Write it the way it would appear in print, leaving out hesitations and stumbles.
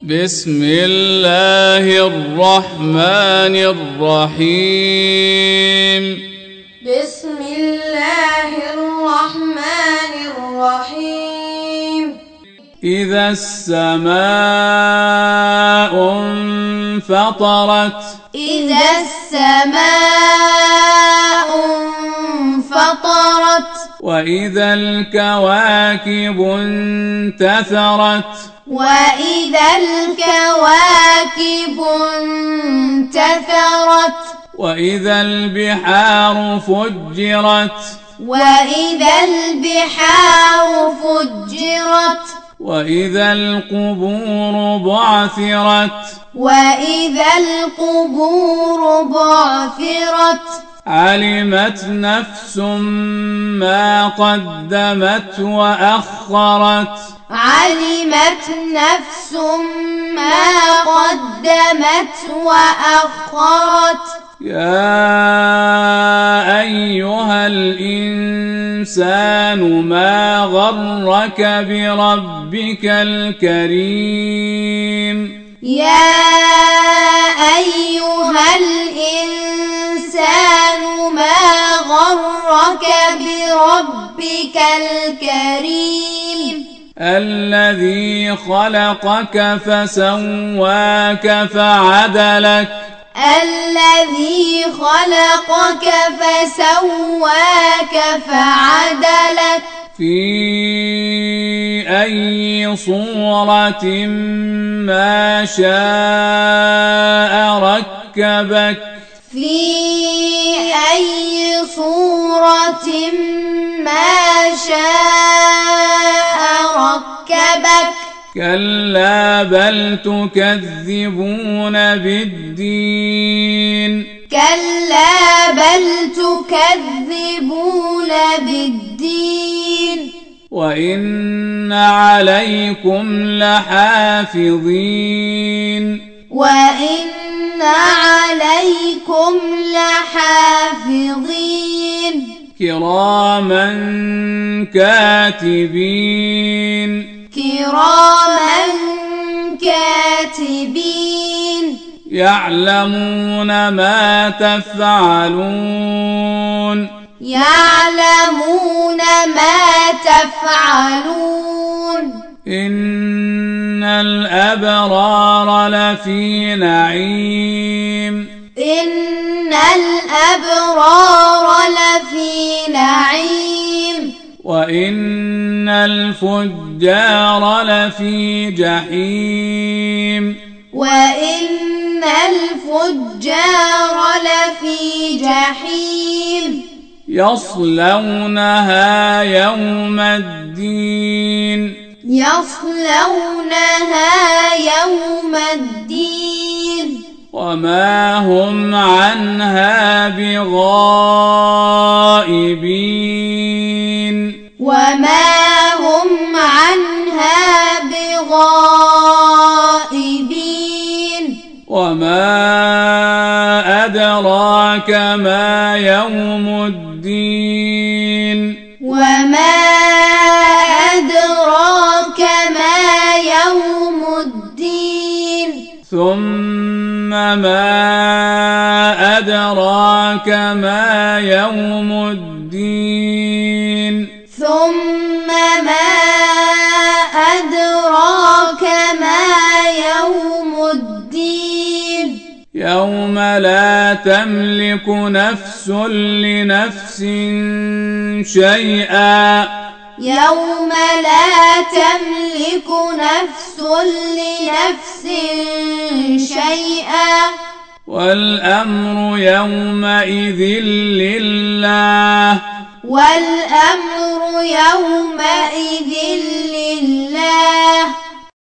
بسم الله الرحمن الرحيم. بسم الله الرحمن الرحيم. إذا السماء انفطرت. إذا السماء انفطرت. وإذا الكواكب انتثرت. وإذا الكواكب انتثرت. وإذا البحار فجرت. وإذا البحار فجرت. وإذا القبور بعثرت. وإذا القبور بعثرت. علمت نفس ما قدمت وأخرت. علمت نفس ما قدمت وأخرت. يا أيها الإنسان ما غرك بربك الكريم. يا أيها الإنسان ما غرك بربك الكريم. الذي خلقك فسواك فعدلك. الذي خلقك فسواك فعدلك. في أي صورة ما شاء ركبك. في أي صورة ما شاء ركبك. كلا بل تكذبون بالدين. كلا بل تكذبون بالدين. وإن عليكم لحافظين. وإن عليكم لحافظين. كراما كاتبين. كراما كاتبين. يعلمون ما تفعلون. يعلمون ما تفعلون. إن الأبرار لفي نعيم. إن الأبرار لفي نعيم. وإن الفجار لفي جحيم. وإن الفجار لفي جحيم. يصلونها يوم الدين. يصلونها يوم الدين. وما هم عنها بغائبين. وما هم عنها بغائبين. وما أدراك ما يوم الدين. وما أدراك ما يوم الدين. ثم ما أدراك ما يوم الدين. ثم ما أدراك ما يوم الدين. يوم لا تملك نفس لنفس شيئا. يوم لا تملك نفس لنفس شيئا. والأمر يومئذ لله. والأمر يومئذ